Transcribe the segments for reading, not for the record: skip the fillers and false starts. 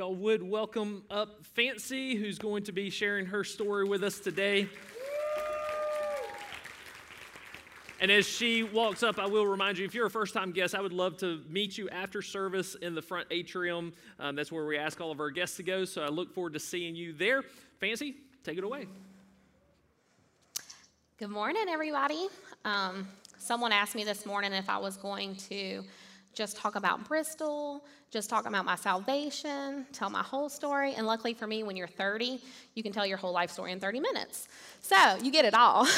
y'all would welcome up Fancy, who's going to be sharing her story with us today. And as she walks up, I will remind you, if you're a first-time guest, I would love to meet you after service in the front atrium. That's where we ask all of our guests to go, so I look forward to seeing you there. Fancy, take it away. Good morning, everybody. Someone asked me this morning if I was going to just talk about Bristol, just talk about my salvation, tell my whole story. And luckily for me, when you're 30, you can tell your whole life story in 30 minutes. So you get it all.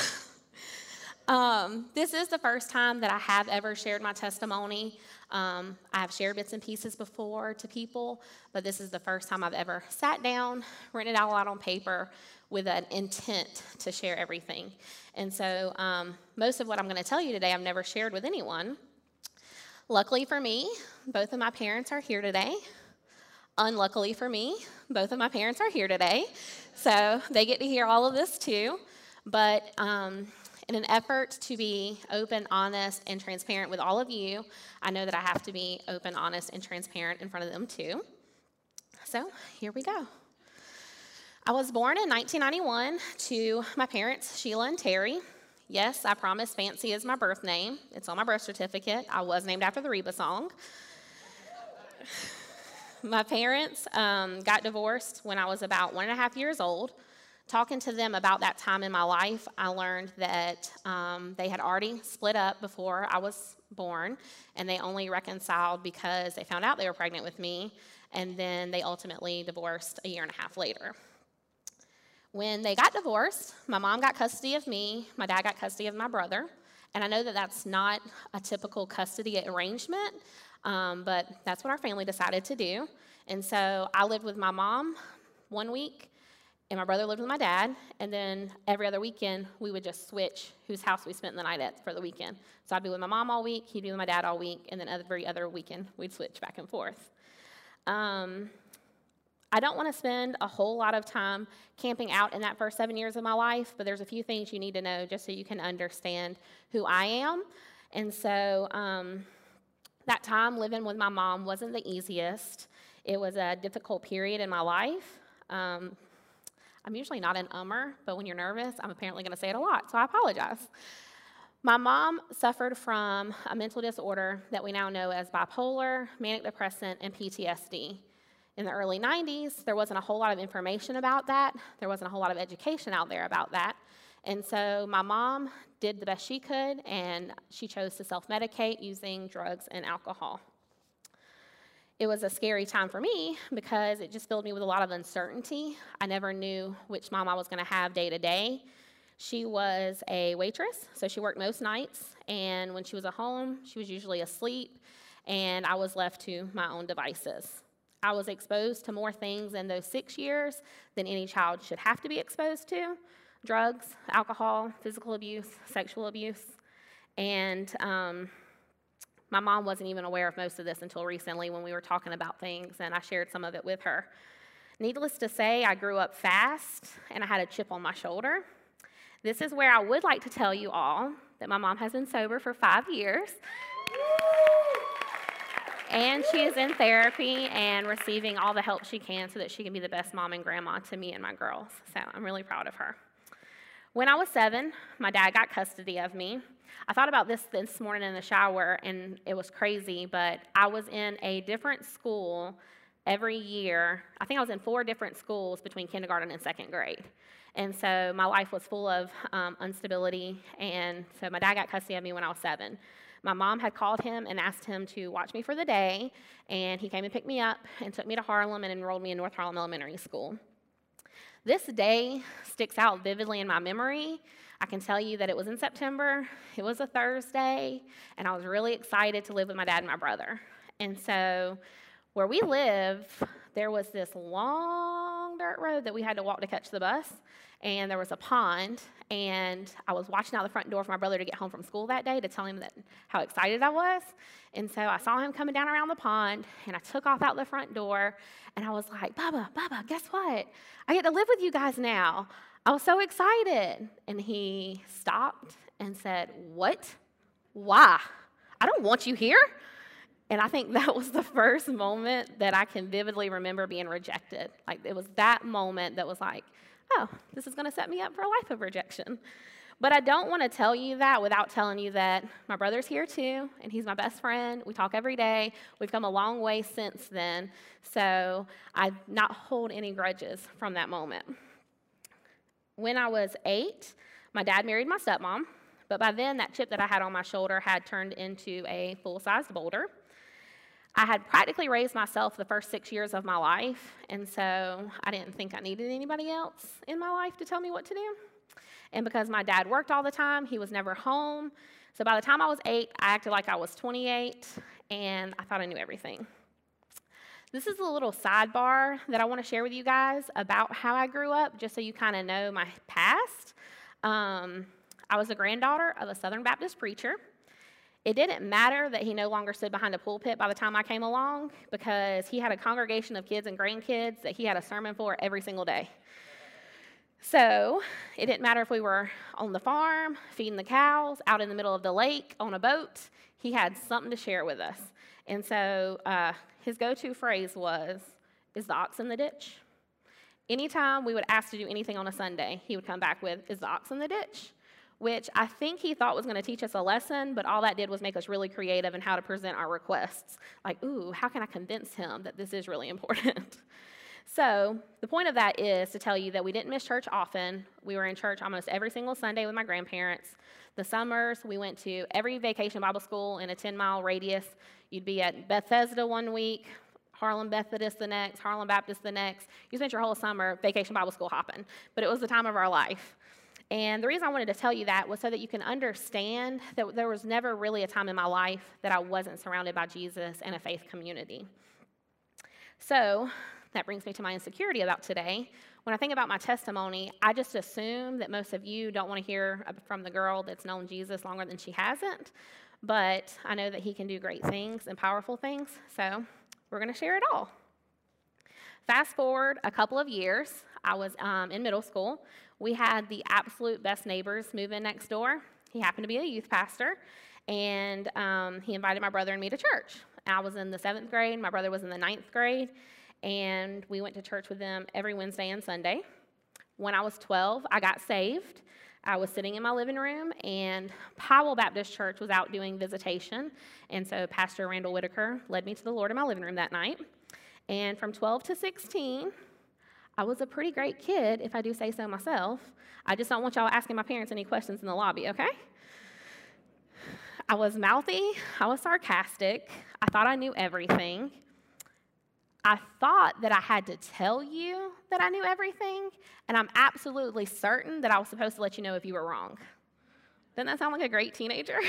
This is the first time that I have ever shared my testimony. I have shared bits and pieces before to people, but this is the first time I've ever sat down, written it all out on paper with an intent to share everything. And so most of what I'm going to tell you today I've never shared with anyone. Luckily for me, both of my parents are here today. Unluckily for me, both of my parents are here today, so they get to hear all of this too. But in an effort to be open, honest, and transparent with all of you, I know that I have to be open, honest, and transparent in front of them too. So here we go. I was born in 1991 to my parents, Sheila and Terry. Yes, I promise Fancy is my birth name. It's on my birth certificate. I was named after the Reba song. My parents got divorced when I was about 1.5 years old. Talking to them about that time in my life, I learned that they had already split up before I was born, and they only reconciled because they found out they were pregnant with me, and then they ultimately divorced 1.5 years later. When they got divorced, my mom got custody of me, my dad got custody of my brother, and I know that that's not a typical custody arrangement, but that's what our family decided to do. And so I lived with my mom 1 week, and my brother lived with my dad, and then every other weekend, we would just switch whose house we spent the night at for the weekend. So I'd be with my mom all week, he'd be with my dad all week, and then every other weekend, we'd switch back and forth. I don't want to spend a whole lot of time camping out in that first 7 years of my life, but there's a few things you need to know just so you can understand who I am. And so that time living with my mom wasn't the easiest. It was a difficult period in my life. I'm usually not an ummer, but when you're nervous, I'm apparently going to say it a lot, so I apologize. My mom suffered from a mental disorder that we now know as bipolar, manic depressant, and PTSD. In the early 90s, there wasn't a whole lot of information about that. There wasn't a whole lot of education out there about that. And so my mom did the best she could, and she chose to self-medicate using drugs and alcohol. It was a scary time for me because it just filled me with a lot of uncertainty. I never knew which mom I was going to have day to day. She was a waitress, so she worked most nights, and when she was at home, she was usually asleep, and I was left to my own devices. I was exposed to more things in those 6 years than any child should have to be exposed to: drugs, alcohol, physical abuse, sexual abuse, and my mom wasn't even aware of most of this until recently when we were talking about things, and I shared some of it with her. Needless to say, I grew up fast, and I had a chip on my shoulder. This is where I would like to tell you all that my mom has been sober for 5 years. And she is in therapy and receiving all the help she can so that she can be the best mom and grandma to me and my girls. So I'm really proud of her. When I was 7, my dad got custody of me. I thought about this morning in the shower, and it was crazy, but I was in a different school every year. I think I was in 4 different schools between kindergarten and 2nd grade. And so my life was full of instability, and so my dad got custody of me when I was 7. My mom had called him and asked him to watch me for the day, and he came and picked me up and took me to Harlem and enrolled me in North Harlem Elementary School. This day sticks out vividly in my memory. I can tell you that it was in September, it was a Thursday, and I was really excited to live with my dad and my brother. And so where we live, there was this long dirt road that we had to walk to catch the bus, and there was a pond, and I was watching out the front door for my brother to get home from school that day to tell him how excited I was. And so I saw him coming down around the pond, and I took off out the front door, and I was like, Bubba, guess what? I get to live with you guys now. I was so excited. And he stopped and said, what? Why? I don't want you here. And I think that was the first moment that I can vividly remember being rejected. Like, it was that moment that was like, oh, this is going to set me up for a life of rejection. But I don't want to tell you that without telling you that my brother's here too, and he's my best friend. We talk every day. We've come a long way since then. So I not hold any grudges from that moment. When I was 8, my dad married my stepmom. But by then, that chip that I had on my shoulder had turned into a full-sized boulder. I had practically raised myself the first 6 years of my life, and so I didn't think I needed anybody else in my life to tell me what to do. And because my dad worked all the time, he was never home. So by the time I was 8, I acted like I was 28, and I thought I knew everything. This is a little sidebar that I want to share with you guys about how I grew up, just so you kind of know my past. I was the granddaughter of a Southern Baptist preacher. It didn't matter that he no longer stood behind a pulpit by the time I came along, because he had a congregation of kids and grandkids that he had a sermon for every single day. So it didn't matter if we were on the farm, feeding the cows, out in the middle of the lake, on a boat. He had something to share with us. And so his go-to phrase was, "Is the ox in the ditch?" Anytime we would ask to do anything on a Sunday, he would come back with, "Is the ox in the ditch?" Which I think he thought was going to teach us a lesson, but all that did was make us really creative in how to present our requests. Like, ooh, how can I convince him that this is really important? So the point of that is to tell you that we didn't miss church often. We were in church almost every single Sunday with my grandparents. The summers, we went to every vacation Bible school in a 10-mile radius. You'd be at Bethesda one week, Harlem Methodist the next, Harlem Baptist the next. You spent your whole summer vacation Bible school hopping, but it was the time of our life. And the reason I wanted to tell you that was so that you can understand that there was never really a time in my life that I wasn't surrounded by Jesus and a faith community. So that brings me to my insecurity about today. When I think about my testimony, I just assume that most of you don't want to hear from the girl that's known Jesus longer than she hasn't. But I know that he can do great things and powerful things, so we're going to share it all. Fast forward a couple of years, I was in middle school. We had the absolute best neighbors move in next door. He happened to be a youth pastor, and he invited my brother and me to church. I was in the 7th grade, my brother was in the 9th grade, and we went to church with them every Wednesday and Sunday. When I was 12, I got saved. I was sitting in my living room, and Powell Baptist Church was out doing visitation, and so Pastor Randall Whitaker led me to the Lord in my living room that night. And from 12 to 16, I was a pretty great kid, if I do say so myself. I just don't want y'all asking my parents any questions in the lobby, okay? I was mouthy. I was sarcastic. I thought I knew everything. I thought that I had to tell you that I knew everything, and I'm absolutely certain that I was supposed to let you know if you were wrong. Doesn't that sound like a great teenager?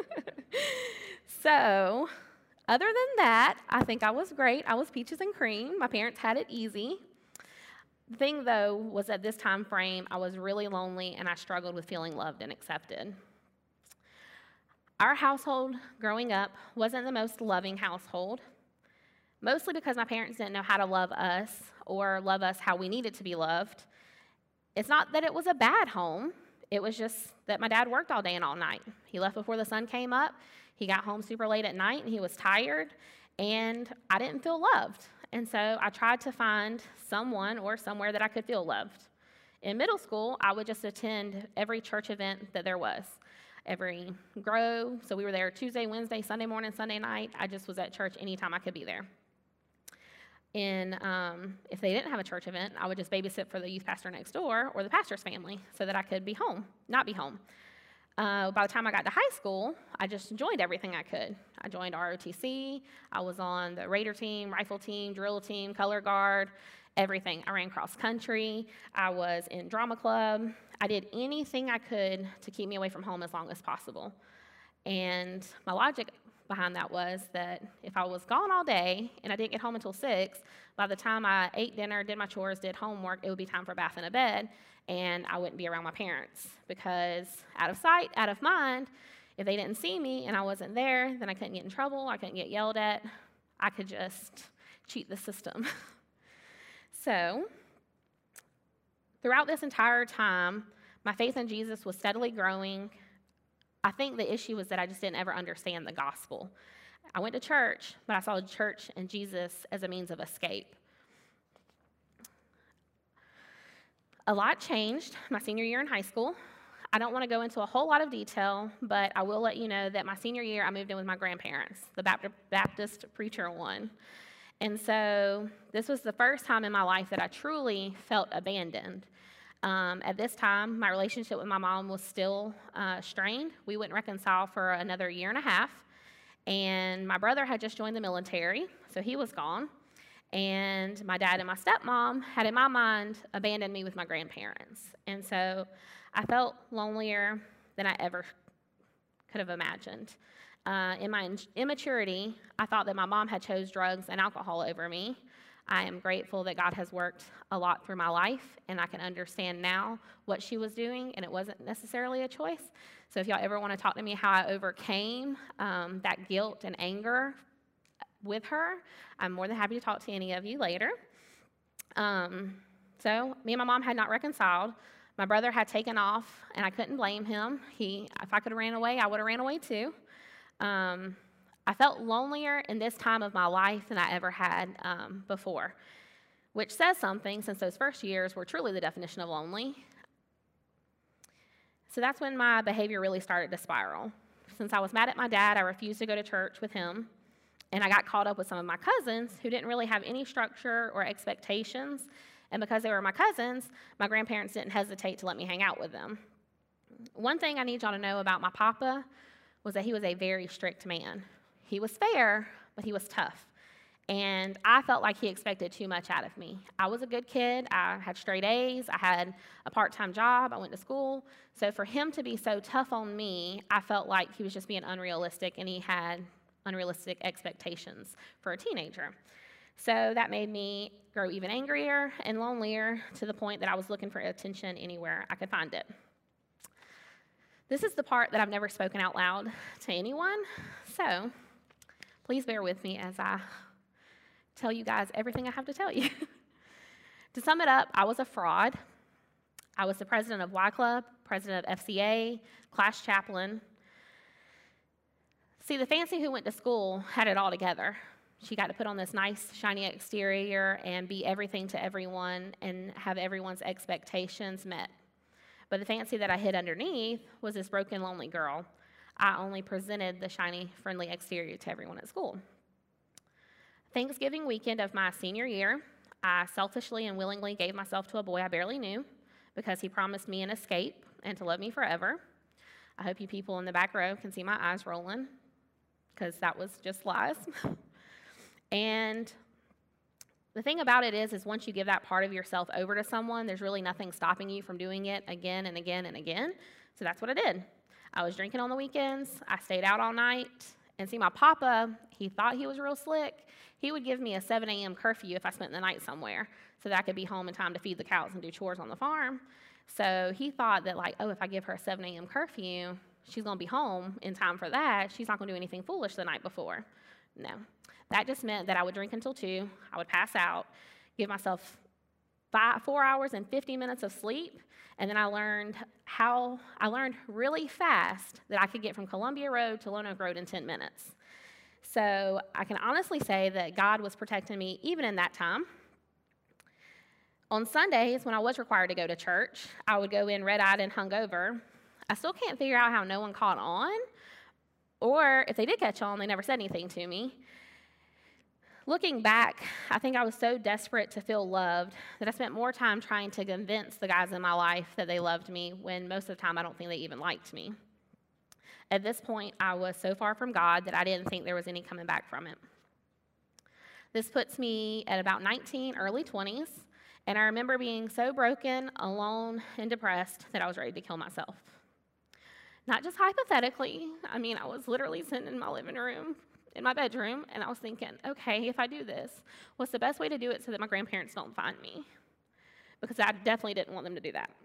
So, other than that, I think I was great. I was peaches and cream. My parents had it easy. The thing, though, was at this time frame, I was really lonely, and I struggled with feeling loved and accepted. Our household growing up wasn't the most loving household, mostly because my parents didn't know how to love us or love us how we needed to be loved. It's not that it was a bad home. It was just that my dad worked all day and all night. He left before the sun came up. He got home super late at night, and he was tired, and I didn't feel loved. And so I tried to find someone or somewhere that I could feel loved. In middle school, I would just attend every church event that there was, every grow. So we were there Tuesday, Wednesday, Sunday morning, Sunday night. I just was at church anytime I could be there. And if they didn't have a church event, I would just babysit for the youth pastor next door or the pastor's family so that I could be home, not be home. By the time I got to high school, I just joined everything I could. I joined ROTC. I was on the Raider team, rifle team, drill team, color guard, everything. I ran cross country. I was in drama club. I did anything I could to keep me away from home as long as possible. And my logic behind that was that if I was gone all day and I didn't get home until 6, by the time I ate dinner, did my chores, did homework, it would be time for a bath and a bed, and I wouldn't be around my parents because out of sight, out of mind, if they didn't see me and I wasn't there, then I couldn't get in trouble, I couldn't get yelled at, I could just cheat the system. So, throughout this entire time, my faith in Jesus was steadily growing. I think the issue was that I just didn't ever understand the gospel. I went to church, but I saw church and Jesus as a means of escape. A lot changed my senior year in high school. I don't want to go into a whole lot of detail, but I will let you know that my senior year, I moved in with my grandparents, the Baptist preacher one. And so this was the first time in my life that I truly felt abandoned. At this time, my relationship with my mom was still strained. We wouldn't reconcile for another year and a half. And my brother had just joined the military, so he was gone. And my dad and my stepmom had, in my mind, abandoned me with my grandparents. And so I felt lonelier than I ever could have imagined. In my immaturity, I thought that my mom had chose drugs and alcohol over me. I am grateful that God has worked a lot through my life, and I can understand now what she was doing, and it wasn't necessarily a choice. So if y'all ever want to talk to me how I overcame that guilt and anger with her, I'm more than happy to talk to any of you later. So me and my mom had not reconciled. My brother had taken off, and I couldn't blame him. If I could have ran away, I would have ran away too. I felt lonelier in this time of my life than I ever had before, which says something since those first years were truly the definition of lonely. So that's when my behavior really started to spiral. Since I was mad at my dad, I refused to go to church with him, and I got caught up with some of my cousins who didn't really have any structure or expectations, and because they were my cousins, my grandparents didn't hesitate to let me hang out with them. One thing I need y'all to know about my papa was that he was a very strict man. He was fair, but he was tough. And I felt like he expected too much out of me. I was a good kid. I had straight A's. I had a part-time job. I went to school. So for him to be so tough on me, I felt like he was just being unrealistic, and he had unrealistic expectations for a teenager. So that made me grow even angrier and lonelier to the point that I was looking for attention anywhere I could find it. This is the part that I've never spoken out loud to anyone, so please bear with me as I tell you guys everything I have to tell you. To sum it up, I was a fraud. I was the president of Y Club, president of FCA, class chaplain. See, the fancy who went to school had it all together. She got to put on this nice, shiny exterior and be everything to everyone and have everyone's expectations met. But the fancy that I hid underneath was this broken, lonely girl. I only presented the shiny, friendly exterior to everyone at school. Thanksgiving weekend of my senior year, I selfishly and willingly gave myself to a boy I barely knew because he promised me an escape and to love me forever. I hope you people in the back row can see my eyes rolling because that was just lies. And the thing about it is once you give that part of yourself over to someone, there's really nothing stopping you from doing it again and again and again. So that's what I did. I was drinking on the weekends. I stayed out all night. And see, my papa, he thought he was real slick. He would give me a 7 a.m. curfew if I spent the night somewhere so that I could be home in time to feed the cows and do chores on the farm. So he thought that, like, oh, if I give her a 7 a.m. curfew, she's going to be home in time for that. She's not going to do anything foolish the night before. No. That just meant that I would drink until 2, I would pass out, give myself 4 hours and 50 minutes of sleep, and then I learned really fast that I could get from Columbia Road to Lone Oak Road in 10 minutes. So I can honestly say that God was protecting me even in that time. On Sundays, when I was required to go to church, I would go in red-eyed and hungover. I still can't figure out how no one caught on, or if they did catch on, they never said anything to me. Looking back, I think I was so desperate to feel loved that I spent more time trying to convince the guys in my life that they loved me when most of the time I don't think they even liked me. At this point, I was so far from God that I didn't think there was any coming back from it. This puts me at about 19, early 20s, and I remember being so broken, alone, and depressed that I was ready to kill myself. Not just hypothetically. I mean, I was literally sitting in my living room, in my bedroom, and I was thinking, okay, if I do this, what's the best way to do it so that my grandparents don't find me? Because I definitely didn't want them to do that.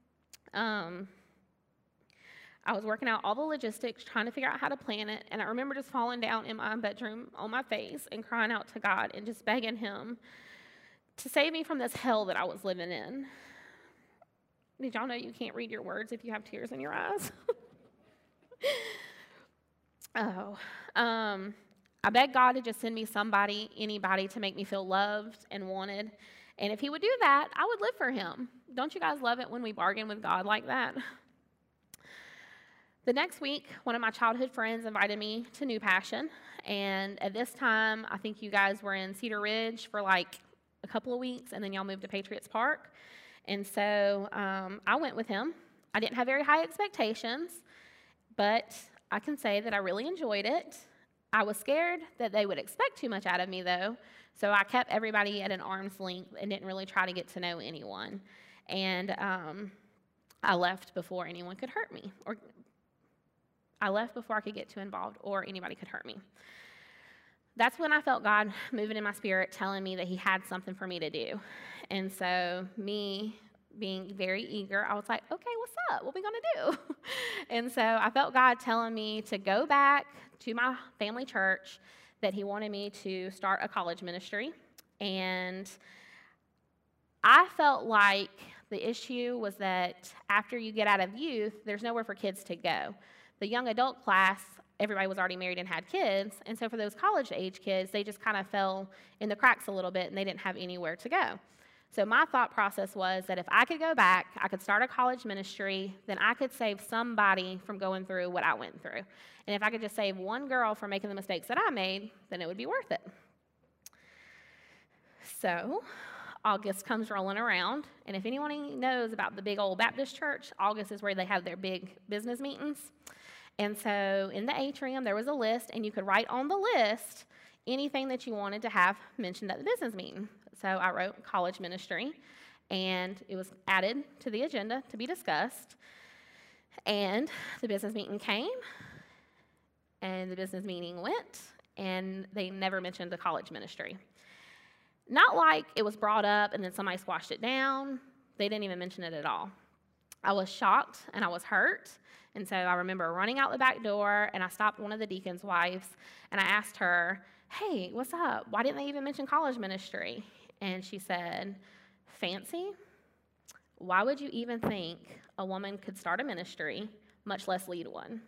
I was working out all the logistics, trying to figure out how to plan it, and I remember just falling down in my bedroom on my face and crying out to God and just begging him to save me from this hell that I was living in. Did y'all know you can't read your words if you have tears in your eyes? I begged God to just send me somebody, anybody, to make me feel loved and wanted. And if he would do that, I would live for him. Don't you guys love it when we bargain with God like that? The next week, one of my childhood friends invited me to New Passion. And at this time, I think you guys were in Cedar Ridge for like a couple of weeks, and then y'all moved to Patriots Park. And so I went with him. I didn't have very high expectations, but I can say that I really enjoyed it. I was scared that they would expect too much out of me, though, so I kept everybody at an arm's length and didn't really try to get to know anyone. And I left before anyone could hurt me, or I left before I could get too involved or anybody could hurt me. That's when I felt God moving in my spirit, telling me that he had something for me to do. And so me being very eager, I was like, okay, what's up? What are we going to do? And so I felt God telling me to go back to my family church, that he wanted me to start a college ministry. And I felt like the issue was that after you get out of youth, there's nowhere for kids to go. The young adult class, everybody was already married and had kids. And so for those college-age kids, they just kind of fell in the cracks a little bit, and they didn't have anywhere to go. So my thought process was that if I could go back, I could start a college ministry, then I could save somebody from going through what I went through. And if I could just save one girl from making the mistakes that I made, then it would be worth it. So August comes rolling around, and if anyone knows about the big old Baptist church, August is where they have their big business meetings. And so in the atrium, there was a list, and you could write on the list anything that you wanted to have mentioned at the business meeting. So I wrote college ministry, and it was added to the agenda to be discussed. And the business meeting came, and the business meeting went, and they never mentioned the college ministry. Not like it was brought up and then somebody squashed it down. They didn't even mention it at all. I was shocked and I was hurt. And so I remember running out the back door, and I stopped one of the deacon's wives, and I asked her, hey, what's up? Why didn't they even mention college ministry? And she said, Fancy, why would you even think a woman could start a ministry, much less lead one?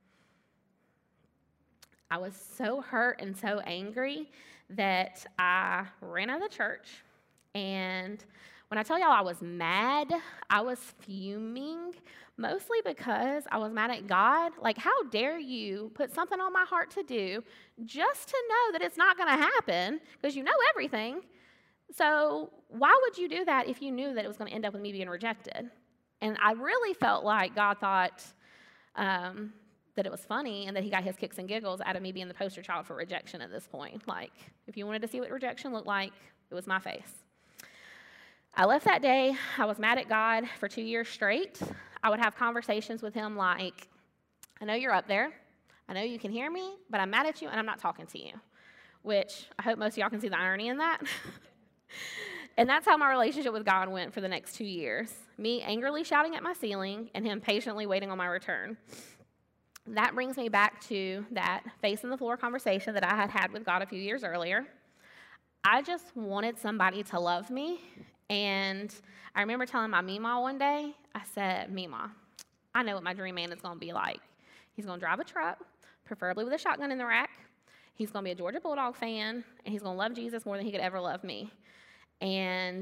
I was so hurt and so angry that I ran out of the church. And when I tell y'all I was mad, I was fuming, mostly because I was mad at God. Like, how dare you put something on my heart to do just to know that it's not going to happen, because you know everything. So why would you do that if you knew that it was going to end up with me being rejected? And I really felt like God thought that it was funny, and that he got his kicks and giggles out of me being the poster child for rejection at this point. Like, if you wanted to see what rejection looked like, it was my face. I left that day. I was mad at God for 2 years straight. I would have conversations with him like, I know you're up there. I know you can hear me, but I'm mad at you, and I'm not talking to you, which I hope most of y'all can see the irony in that. And that's how my relationship with God went for the next 2 years. Me angrily shouting at my ceiling, and him patiently waiting on my return. That brings me back to that face-in-the-floor conversation that I had had with God a few years earlier. I just wanted somebody to love me, and I remember telling my Meemaw one day, I said, Meemaw, I know what my dream man is going to be like. He's going to drive a truck, preferably with a shotgun in the rack. He's going to be a Georgia Bulldog fan, and he's going to love Jesus more than he could ever love me. And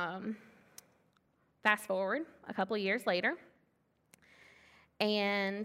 fast forward a couple of years later, and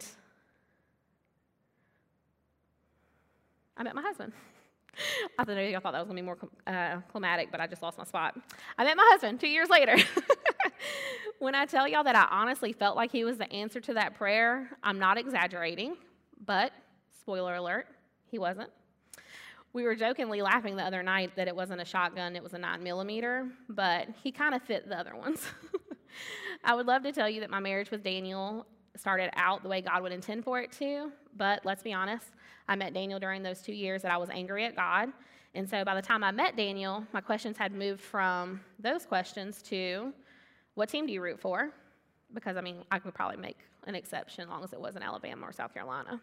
I met my husband. I don't know if y'all thought that was going to be more climatic, but I just lost my spot. I met my husband 2 years later. When I tell y'all that I honestly felt like he was the answer to that prayer, I'm not exaggerating, but spoiler alert, he wasn't. We were jokingly laughing the other night that it wasn't a shotgun, it was a 9mm, but he kind of fit the other ones. I would love to tell you that my marriage with Daniel started out the way God would intend for it to, but let's be honest, I met Daniel during those 2 years that I was angry at God, and so by the time I met Daniel, my questions had moved from those questions to, what team do you root for? Because, I mean, I could probably make an exception as long as it wasn't Alabama or South Carolina.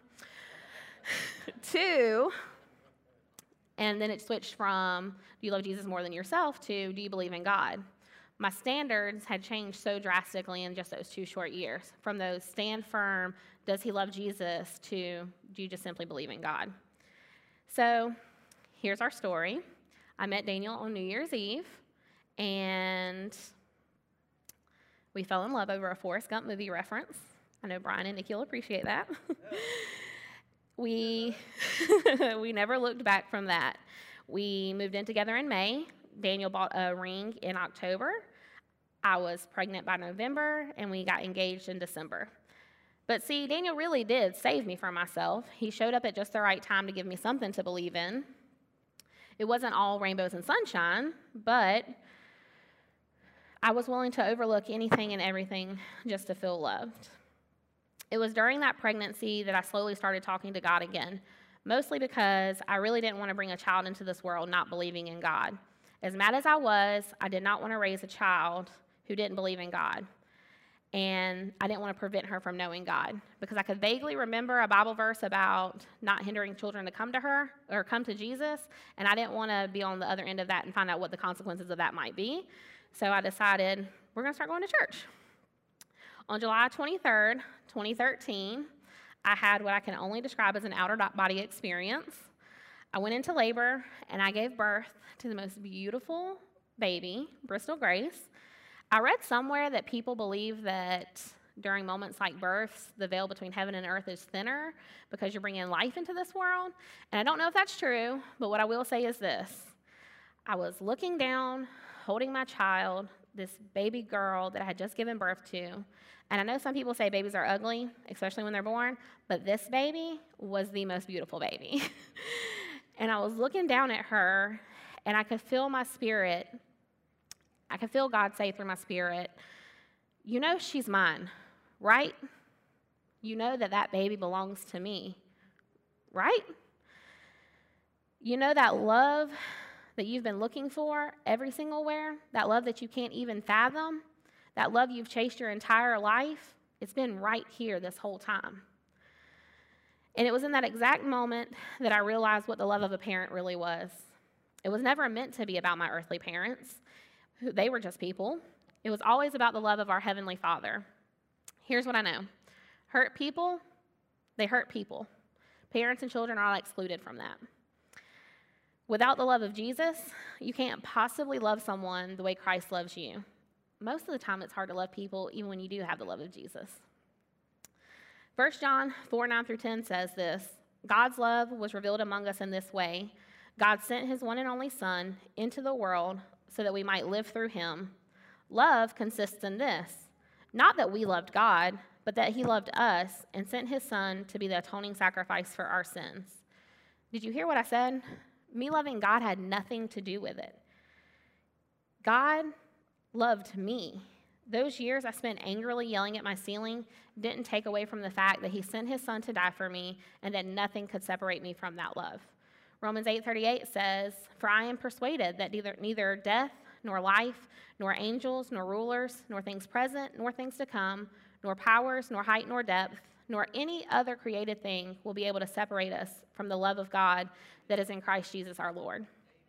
To, and then it switched from, do you love Jesus more than yourself, to, do you believe in God? My standards had changed so drastically in just those 2 short years. From those stand firm, does he love Jesus, to, do you just simply believe in God? So here's our story. I met Daniel on New Year's Eve, and we fell in love over a Forrest Gump movie reference. I know Brian and Nikki will appreciate that. We never looked back from that. We moved in together in May. Daniel bought a ring in October. I was pregnant by November, and we got engaged in December. But see, Daniel really did save me from myself. He showed up at just the right time to give me something to believe in. It wasn't all rainbows and sunshine, but I was willing to overlook anything and everything just to feel loved. It was during that pregnancy that I slowly started talking to God again, mostly because I really didn't want to bring a child into this world not believing in God. As mad as I was, I did not want to raise a child who didn't believe in God. And I didn't want to prevent her from knowing God, because I could vaguely remember a Bible verse about not hindering children to come to her or come to Jesus, and I didn't want to be on the other end of that and find out what the consequences of that might be. So I decided we're going to start going to church. On July 23rd, 2013, I had what I can only describe as an outer-body experience. I went into labor, and I gave birth to the most beautiful baby, Bristol Grace. I read somewhere that people believe that during moments like births, the veil between heaven and earth is thinner because you're bringing life into this world. And I don't know if that's true, but what I will say is this. I was looking down, holding my child, this baby girl that I had just given birth to. And I know some people say babies are ugly, especially when they're born, but this baby was the most beautiful baby. And I was looking down at her, and I could feel my spirit. I could feel God say through my spirit, you know she's mine, right? You know that baby belongs to me, right? You know that love that you've been looking for every single where, that love that you can't even fathom, that love you've chased your entire life, it's been right here this whole time. And it was in that exact moment that I realized what the love of a parent really was. It was never meant to be about my earthly parents. They were just people. It was always about the love of our Heavenly Father. Here's what I know. Hurt people, they hurt people. Parents and children are all excluded from that. Without the love of Jesus, you can't possibly love someone the way Christ loves you. Most of the time, it's hard to love people even when you do have the love of Jesus. 1 John 4:9-10 says this, God's love was revealed among us in this way. God sent his one and only Son into the world so that we might live through him. Love consists in this, not that we loved God, but that he loved us and sent his Son to be the atoning sacrifice for our sins. Did you hear what I said? Me loving God had nothing to do with it. God loved me. Those years I spent angrily yelling at my ceiling didn't take away from the fact that he sent his Son to die for me and that nothing could separate me from that love. Romans 8:38 says, For I am persuaded that neither death, nor life, nor angels, nor rulers, nor things present, nor things to come, nor powers, nor height, nor depth, nor any other created thing will be able to separate us from the love of God that is in Christ Jesus our Lord.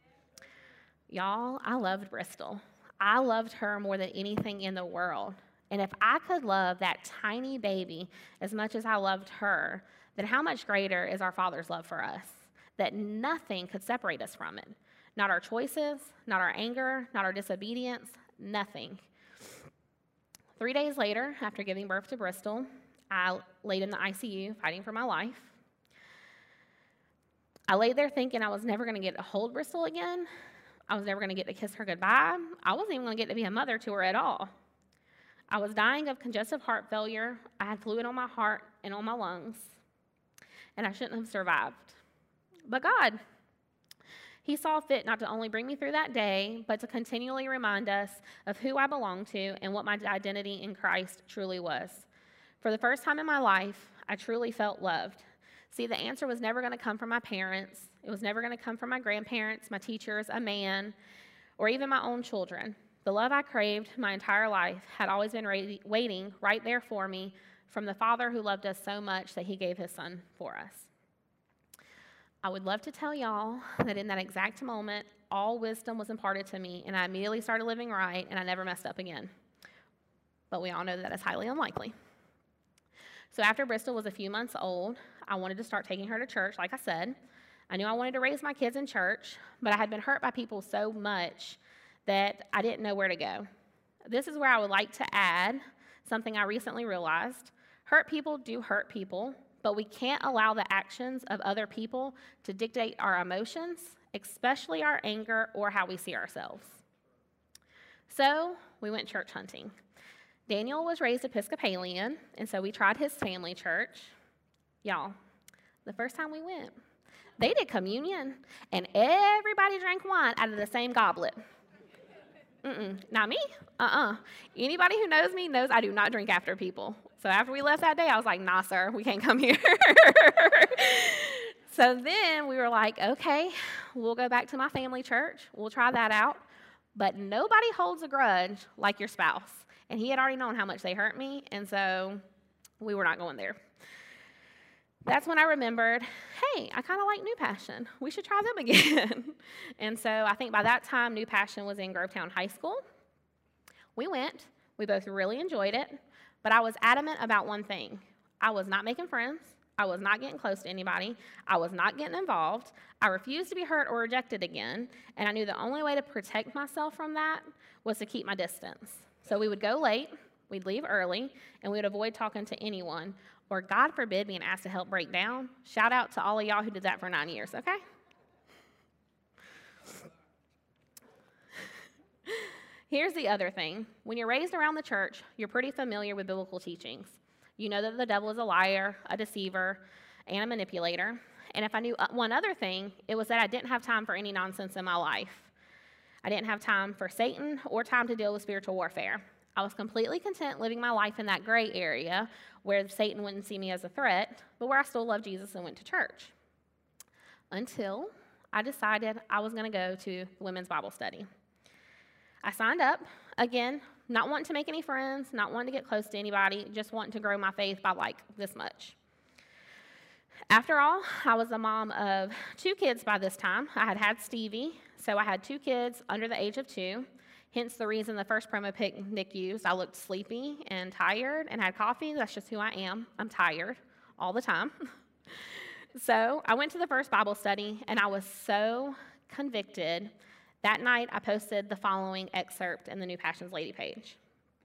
Y'all, I loved Bristol. I loved her more than anything in the world. And if I could love that tiny baby as much as I loved her, then how much greater is our Father's love for us? That nothing could separate us from it. Not our choices, not our anger, not our disobedience, nothing. 3 days later, after giving birth to Bristol, I laid in the ICU fighting for my life. I laid there thinking I was never going to get to hold Bristol again. I was never going to get to kiss her goodbye. I wasn't even going to get to be a mother to her at all. I was dying of congestive heart failure. I had fluid on my heart and on my lungs, and I shouldn't have survived. But God, he saw fit not to only bring me through that day, but to continually remind us of who I belong to and what my identity in Christ truly was. For the first time in my life, I truly felt loved. See, the answer was never going to come from my parents. It was never going to come from my grandparents, my teachers, a man, or even my own children. The love I craved my entire life had always been waiting right there for me from the Father who loved us so much that he gave his Son for us. I would love to tell y'all that in that exact moment, all wisdom was imparted to me, and I immediately started living right, and I never messed up again. But we all know that is highly unlikely. So after Bristol was a few months old, I wanted to start taking her to church, like I said. I knew I wanted to raise my kids in church, but I had been hurt by people so much that I didn't know where to go. This is where I would like to add something I recently realized. Hurt people do hurt people, but we can't allow the actions of other people to dictate our emotions, especially our anger or how we see ourselves. So we went church hunting. Daniel was raised Episcopalian, and so we tried his family church. Y'all, the first time we went, they did communion, and everybody drank wine out of the same goblet. Not me. Anybody who knows me knows I do not drink after people. So after we left that day, I was like, nah, sir, we can't come here. So then we were like, okay, we'll go back to my family church. We'll try that out. But nobody holds a grudge like your spouse. And he had already known how much they hurt me, and so we were not going there. That's when I remembered, hey, I kind of like New Passion. We should try them again. And so I think by that time, New Passion was in Grovetown High School. We went. We both really enjoyed it. But I was adamant about one thing. I was not making friends. I was not getting close to anybody. I was not getting involved. I refused to be hurt or rejected again. And I knew the only way to protect myself from that was to keep my distance. So we would go late, we'd leave early, and we would avoid talking to anyone, or God forbid being asked to help break down. Shout out to all of y'all who did that for 9 years, okay? Here's the other thing. When you're raised around the church, you're pretty familiar with biblical teachings. You know that the devil is a liar, a deceiver, and a manipulator. And if I knew one other thing, it was that I didn't have time for any nonsense in my life. I didn't have time for Satan or time to deal with spiritual warfare. I was completely content living my life in that gray area where Satan wouldn't see me as a threat, but where I still loved Jesus and went to church. Until I decided I was going to go to the women's Bible study. I signed up, again, not wanting to make any friends, not wanting to get close to anybody, just wanting to grow my faith by like this much. After all, I was a mom of 2 kids by this time. I had had Stevie, so I had 2 kids under the age of 2, hence the reason the first promo pic Nick used. I looked sleepy and tired and had coffee. That's just who I am. I'm tired all the time. So I went to the first Bible study, and I was so convicted. That night, I posted the following excerpt in the New Passions Lady page.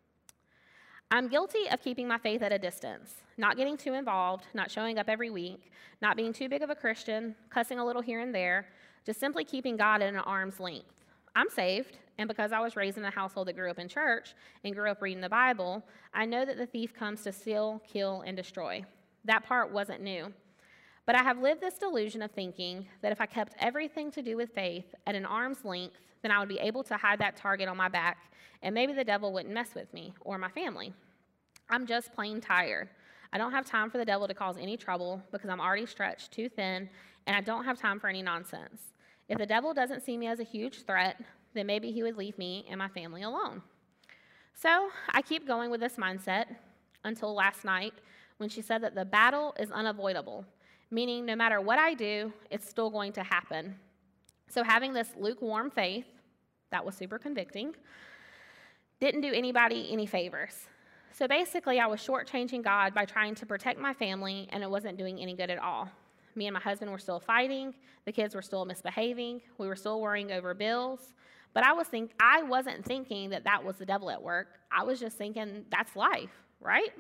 I'm guilty of keeping my faith at a distance, not getting too involved, not showing up every week, not being too big of a Christian, cussing a little here and there, just simply keeping God at an arm's length. I'm saved, and because I was raised in a household that grew up in church and grew up reading the Bible, I know that the thief comes to steal, kill, and destroy. That part wasn't new. But I have lived this delusion of thinking that if I kept everything to do with faith at an arm's length, then I would be able to hide that target on my back, and maybe the devil wouldn't mess with me or my family. I'm just plain tired. I don't have time for the devil to cause any trouble because I'm already stretched too thin, and I don't have time for any nonsense. If the devil doesn't see me as a huge threat, then maybe he would leave me and my family alone. So I keep going with this mindset until last night when she said that the battle is unavoidable, meaning no matter what I do, it's still going to happen. So having this lukewarm faith, that was super convicting, didn't do anybody any favors. So basically, I was shortchanging God by trying to protect my family, and it wasn't doing any good at all. Me and my husband were still fighting. The kids were still misbehaving. We were still worrying over bills. But I wasn't thinking that that was the devil at work. I was just thinking that's life, right?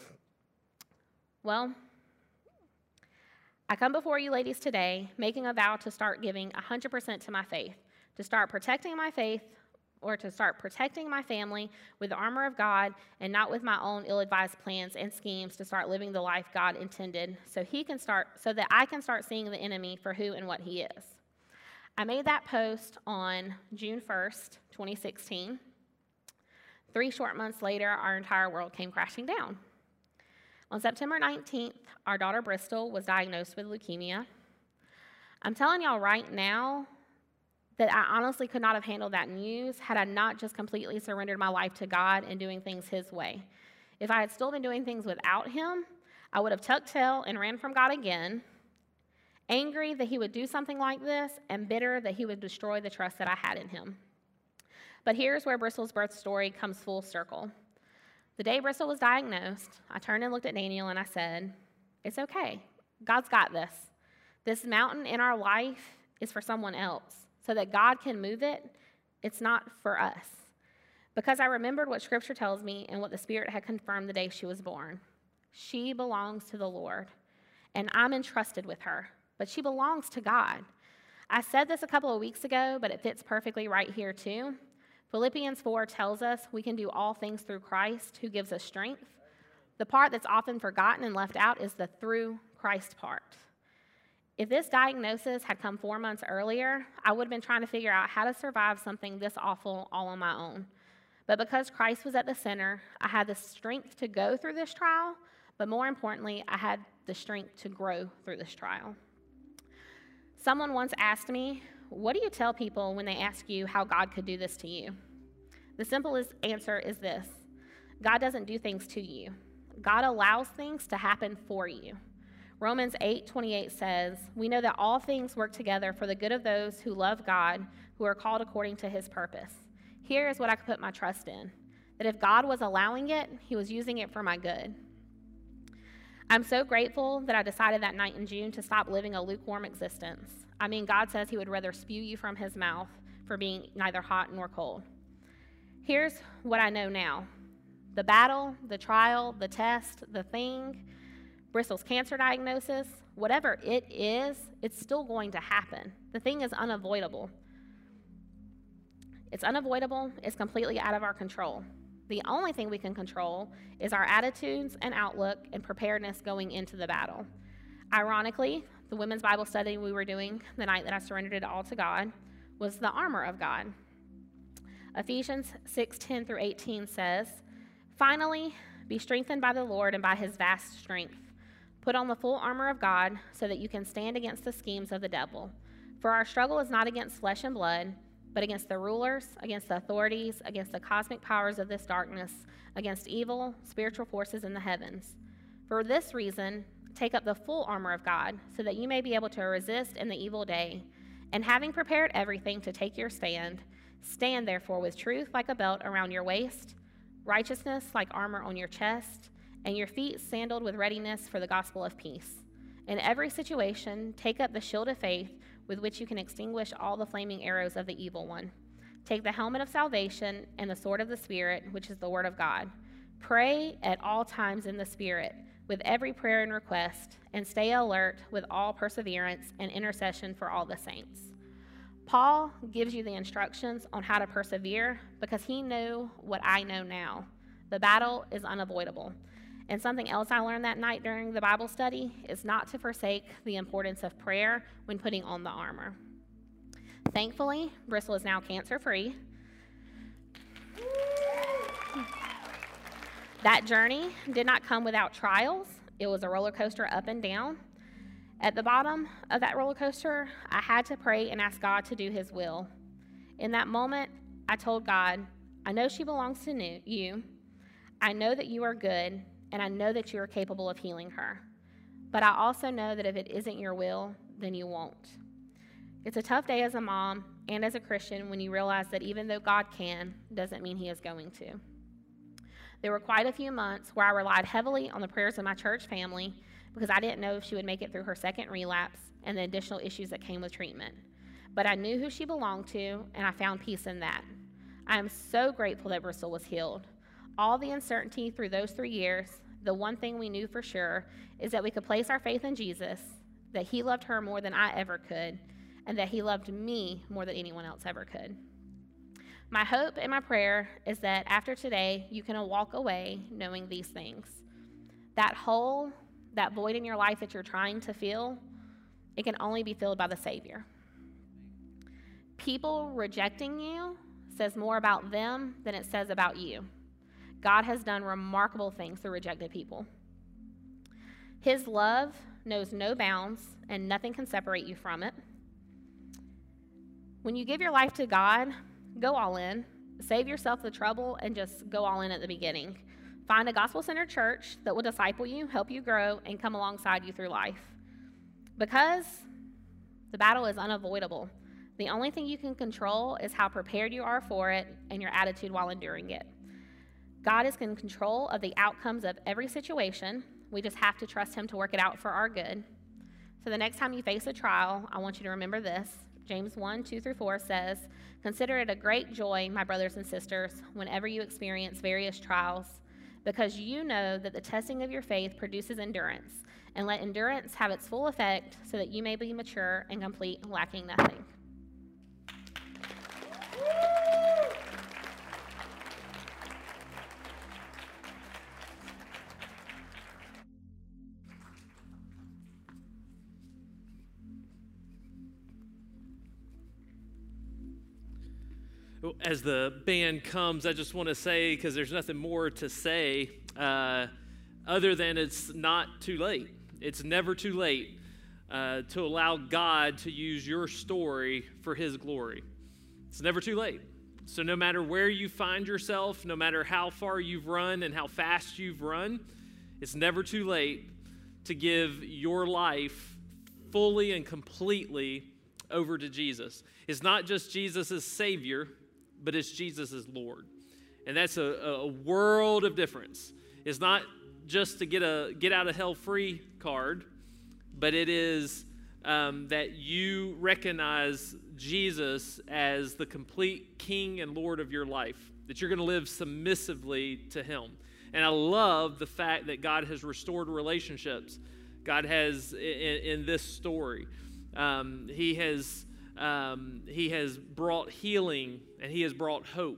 Well, I come before you ladies today making a vow to start giving 100% to my faith, to start protecting my faith, or to start protecting my family with the armor of God and not with my own ill-advised plans and schemes to start living the life God intended so that I can start seeing the enemy for who and what he is. I made that post on June 1st, 2016. 3 short months later, our entire world came crashing down. On September 19th, our daughter Bristol was diagnosed with leukemia. I'm telling y'all right now that I honestly could not have handled that news had I not just completely surrendered my life to God and doing things his way. If I had still been doing things without him, I would have tucked tail and ran from God again, angry that he would do something like this and bitter that he would destroy the trust that I had in him. But here's where Bristol's birth story comes full circle. The day Bristol was diagnosed, I turned and looked at Daniel and I said, "It's okay. God's got this. This mountain in our life is for someone else so that God can move it. It's not for us. Because I remembered what Scripture tells me and what the Spirit had confirmed the day she was born. She belongs to the Lord, and I'm entrusted with her, but she belongs to God. I said this a couple of weeks ago, but it fits perfectly right here too. Philippians 4 tells us we can do all things through Christ who gives us strength. The part that's often forgotten and left out is the through Christ part. If this diagnosis had come 4 months earlier, I would have been trying to figure out how to survive something this awful all on my own. But because Christ was at the center, I had the strength to go through this trial, but more importantly, I had the strength to grow through this trial. Someone once asked me, what do you tell people when they ask you how God could do this to you? The simplest answer is this: God doesn't do things to you. God allows things to happen for you. Romans 8:28 says, we know that all things work together for the good of those who love God, who are called according to his purpose. Here is what I could put my trust in, that if God was allowing it, he was using it for my good. I'm so grateful that I decided that night in June to stop living a lukewarm existence. I mean, God says he would rather spew you from his mouth for being neither hot nor cold. Here's what I know now. The battle, the trial, the test, the thing, Bristol's cancer diagnosis, whatever it is, it's still going to happen. The thing is unavoidable. It's unavoidable. It's completely out of our control. The only thing we can control is our attitudes and outlook and preparedness going into the battle. Ironically, the women's Bible study we were doing the night that I surrendered it all to God was the armor of God. Ephesians 6:10 through 18 says, finally, be strengthened by the Lord and by his vast strength. Put on the full armor of God so that you can stand against the schemes of the devil. For our struggle is not against flesh and blood, but against the rulers, against the authorities, against the cosmic powers of this darkness, against evil spiritual forces in the heavens. For this reason, take up the full armor of God so that you may be able to resist in the evil day. And having prepared everything to take your stand, stand therefore with truth like a belt around your waist, righteousness like armor on your chest, and your feet sandaled with readiness for the gospel of peace. In every situation, take up the shield of faith with which you can extinguish all the flaming arrows of the evil one. Take the helmet of salvation and the sword of the Spirit, which is the word of God. Pray at all times in the Spirit, with every prayer and request, and stay alert with all perseverance and intercession for all the saints. Paul gives you the instructions on how to persevere because he knew what I know now. The battle is unavoidable. And something else I learned that night during the Bible study is not to forsake the importance of prayer when putting on the armor. Thankfully, Bristol is now cancer-free. That journey did not come without trials. It was a roller coaster up and down. At the bottom of that roller coaster, I had to pray and ask God to do his will. In that moment, I told God, I know she belongs to you. I know that you are good, and I know that you are capable of healing her. But I also know that if it isn't your will, then you won't. It's a tough day as a mom and as a Christian when you realize that even though God can, doesn't mean he is going to. There were quite a few months where I relied heavily on the prayers of my church family because I didn't know if she would make it through her second relapse and the additional issues that came with treatment. But I knew who she belonged to, and I found peace in that. I am so grateful that Bristol was healed. All the uncertainty through those 3 years, the one thing we knew for sure is that we could place our faith in Jesus, that he loved her more than I ever could, and that he loved me more than anyone else ever could. My hope and my prayer is that after today, you can walk away knowing these things. That hole, that void in your life that you're trying to fill, it can only be filled by the Savior. People rejecting you says more about them than it says about you. God has done remarkable things through rejected people. His love knows no bounds, and nothing can separate you from it. When you give your life to God, go all in. Save yourself the trouble and just go all in at the beginning. Find a gospel-centered church that will disciple you, help you grow, and come alongside you through life. Because the battle is unavoidable. The only thing you can control is how prepared you are for it and your attitude while enduring it. God is in control of the outcomes of every situation. We just have to trust him to work it out for our good. So the next time you face a trial, I want you to remember this. James 1:2-4 says, "Consider it a great joy, my brothers and sisters, whenever you experience various trials, because you know that the testing of your faith produces endurance. And let endurance have its full effect so that you may be mature and complete, lacking nothing." As the band comes, I just want to say, because there's nothing more to say other than it's not too late. It's never too late to allow God to use your story for His glory. It's never too late. So no matter where you find yourself, no matter how far you've run and how fast you've run, it's never too late to give your life fully and completely over to Jesus. It's not just Jesus as Savior, but it's Jesus as Lord. And that's a world of difference. It's not just to get a get out of hell free card, but it is that you recognize Jesus as the complete King and Lord of your life, that you're going to live submissively to Him. And I love the fact that God has restored relationships. God has, in this story, He has brought healing and He has brought hope.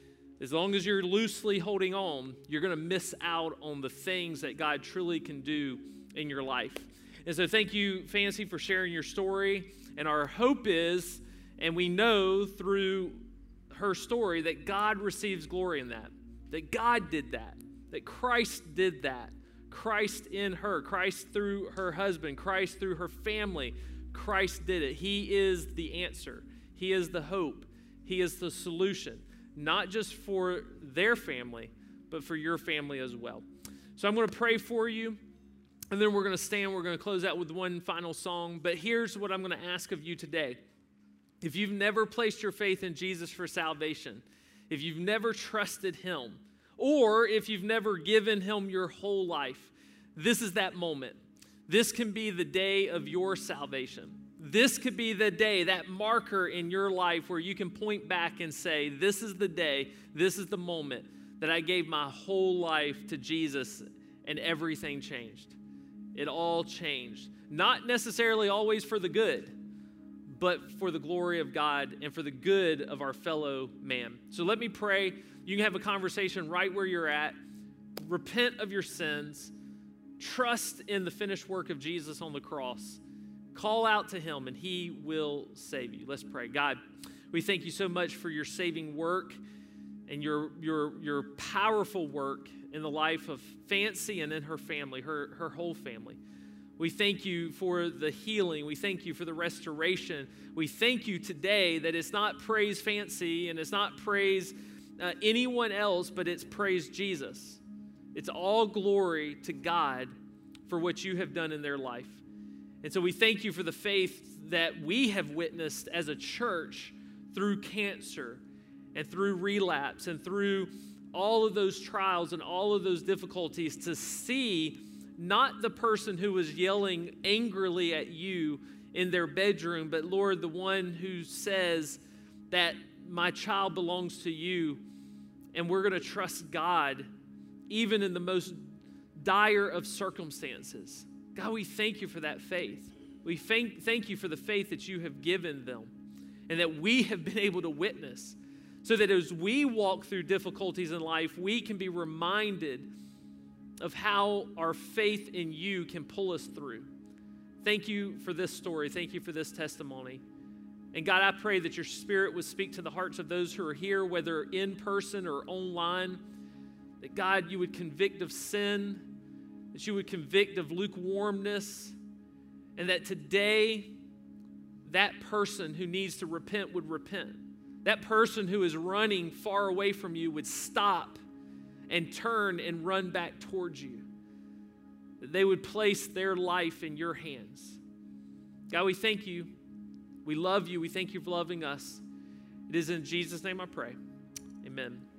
As long as you're loosely holding on, you're going to miss out on the things that God truly can do in your life. And so thank you, Fancy, for sharing your story. And our hope is, and we know through her story, that God receives glory in that God did that Christ did that. Christ in her, Christ through her husband, Christ through her family. Christ did it. He is the answer. He is the hope. He is the solution, not just for their family, but for your family as well. So I'm going to pray for you, and then we're going to stand. We're going to close out with one final song. But here's what I'm going to ask of you today. If you've never placed your faith in Jesus for salvation, if you've never trusted Him, or if you've never given Him your whole life, this is that moment. This can be the day of your salvation. This could be the day, that marker in your life where you can point back and say, this is the day, this is the moment that I gave my whole life to Jesus and everything changed. It all changed. Not necessarily always for the good, but for the glory of God and for the good of our fellow man. So let me pray. You can have a conversation right where you're at. Repent of your sins. Trust in the finished work of Jesus on the cross. Call out to Him and He will save you. Let's pray. God, we thank you so much for your saving work and your powerful work in the life of Fancy and in her family, her whole family. We thank you for the healing. We thank you for the restoration. We thank you today that it's not praise Fancy and it's not praise anyone else, but it's praise Jesus. It's all glory to God for what you have done in their life. And so we thank you for the faith that we have witnessed as a church through cancer and through relapse and through all of those trials and all of those difficulties, to see not the person who was yelling angrily at you in their bedroom, but Lord, the one who says that my child belongs to you and we're going to trust God even in the most dire of circumstances. God, we thank you for that faith. We thank you for the faith that you have given them and that we have been able to witness, so that as we walk through difficulties in life, we can be reminded of how our faith in you can pull us through. Thank you for this story. Thank you for this testimony. And God, I pray that your Spirit would speak to the hearts of those who are here, whether in person or online, that God, you would convict of sin, that you would convict of lukewarmness, and that today that person who needs to repent would repent. That person who is running far away from you would stop and turn and run back towards you. That they would place their life in your hands. God, we thank you. We love you. We thank you for loving us. It is in Jesus' name I pray. Amen.